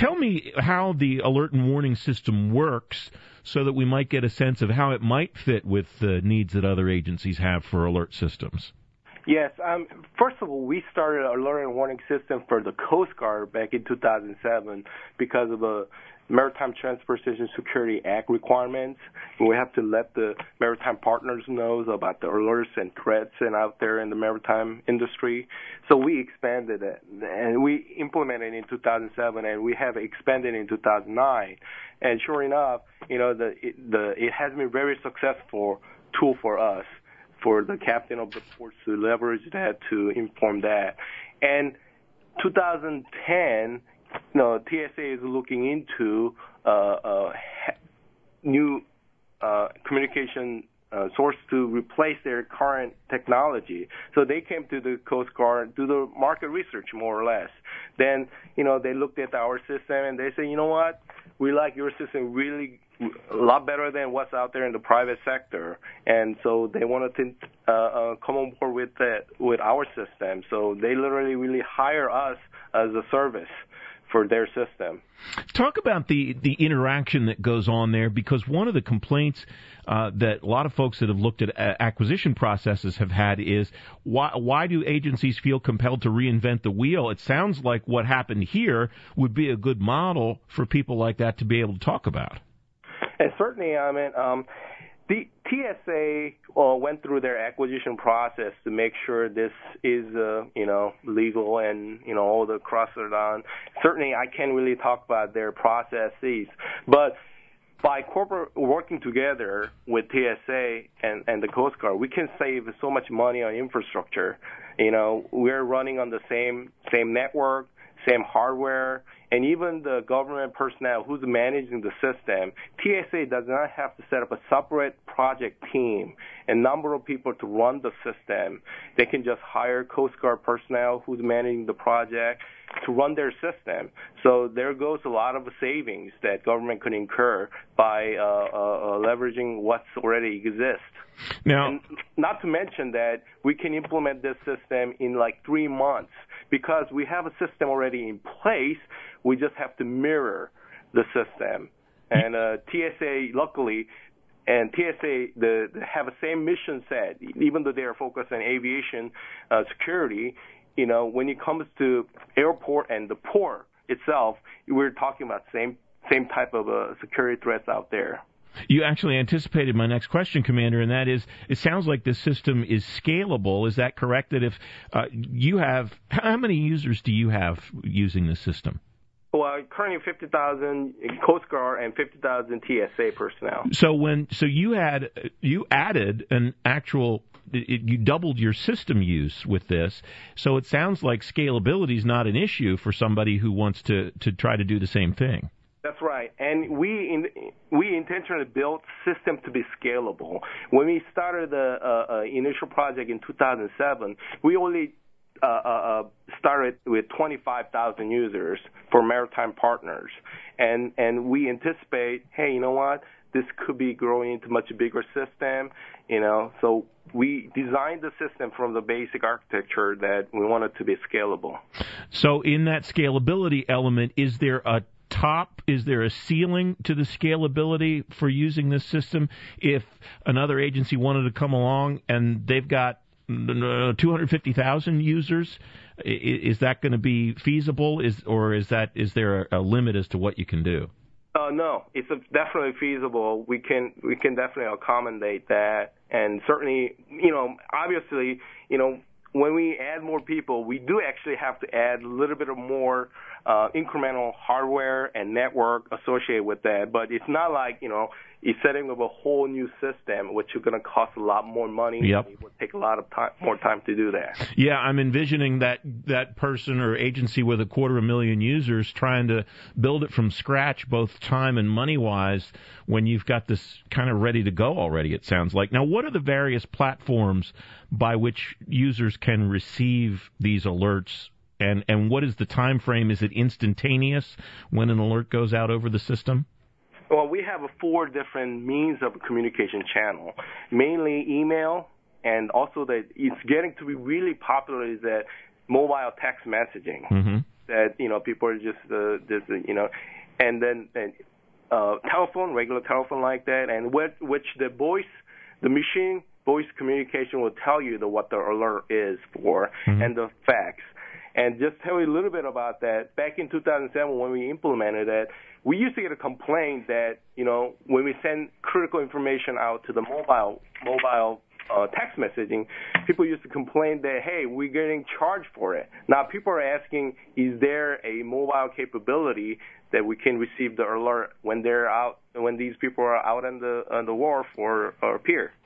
Tell me how the alert and warning system works so that we might get a sense of how it might fit with the needs that other agencies have for alert systems. Yes. First of all, we started our alert and warning system for the Coast Guard back in 2007 because of the Maritime Transportation Security Act requirements. We have to let the maritime partners know about the alerts and threats and out there in the maritime industry. So we expanded it, and we implemented it in 2007, and we have expanded in 2009. And sure enough, it has been very successful tool for us, for the captain of the ports to leverage that, to inform that. And 2010, TSA is looking into new communication source to replace their current technology. So they came to the Coast Guard, do the market research more or less. Then, they looked at our system and they say, you know what, we like your system really a lot better than what's out there in the private sector. And so they wanted to come on board with our system. So they literally really hire us as a service for their system. Talk about the interaction that goes on there, because one of the complaints that a lot of folks that have looked at acquisition processes have had is why do agencies feel compelled to reinvent the wheel? It sounds like what happened here would be a good model for people like that to be able to talk about. And certainly, the TSA went through their acquisition process to make sure this is, legal and, all the crosses are done. Certainly, I can't really talk about their processes, but by corporate working together with TSA and the Coast Guard, we can save so much money on infrastructure. We're running on the same network, same hardware, and even the government personnel who's managing the system, TSA does not have to set up a separate project team and number of people to run the system. They can just hire Coast Guard personnel who's managing the project to run their system. So there goes a lot of savings that government could incur by leveraging what's already exists. Now, and not to mention that we can implement this system in like 3 months because we have a system already in place. We just have to mirror the system. And TSA, luckily, and TSA have the same mission set, even though they are focused on aviation security. When it comes to airport and the port itself, we're talking about same type of security threats out there. You actually anticipated my next question, Commander, and that is, it sounds like this system is scalable. Is that correct? That if you have, how many users do you have using this system? Well, currently 50,000 Coast Guard and 50,000 TSA personnel. So you added an actual, you doubled your system use with this. So it sounds like scalability is not an issue for somebody who wants to try to do the same thing. That's right, and we intentionally built system to be scalable. When we started the initial project in 2007, we only started with 25,000 users for maritime partners, and we anticipate, hey, you know what? This could be growing into much bigger system, So we designed the system from the basic architecture that we want it to be scalable. So in that scalability element, is there a ceiling to the scalability for using this system? If another agency wanted to come along and they've got 250,000 users, is that going to be feasible? Is there a limit as to what you can do? No, it's definitely feasible. We can definitely accommodate that, and certainly, obviously, when we add more people, we do actually have to add a little bit of more incremental hardware and network associated with that. But it's not like, you're setting up a whole new system, which is going to cost a lot more money. Yep. It would take a lot of more time to do that. Yeah, I'm envisioning that person or agency with 250,000 users trying to build it from scratch, both time and money-wise, when you've got this kind of ready to go already, it sounds like. Now, what are the various platforms by which users can receive these alerts, and what is the time frame? Is it instantaneous when an alert goes out over the system? Well, we have 4 different means of communication channel, mainly email, and also that it's getting to be really popular is that mobile text messaging. Mm-hmm. that people are just and then telephone, regular telephone like that, and which the machine voice communication will tell you what the alert is for, and the facts. And just tell you a little bit about that. Back in 2007, when we implemented it, we used to get a complaint that when we send critical information out to the mobile text messaging, people used to complain that, hey, we're getting charged for it. Now people are asking, is there a mobile capability that we can receive the alert when these people are out on the wharf or pier?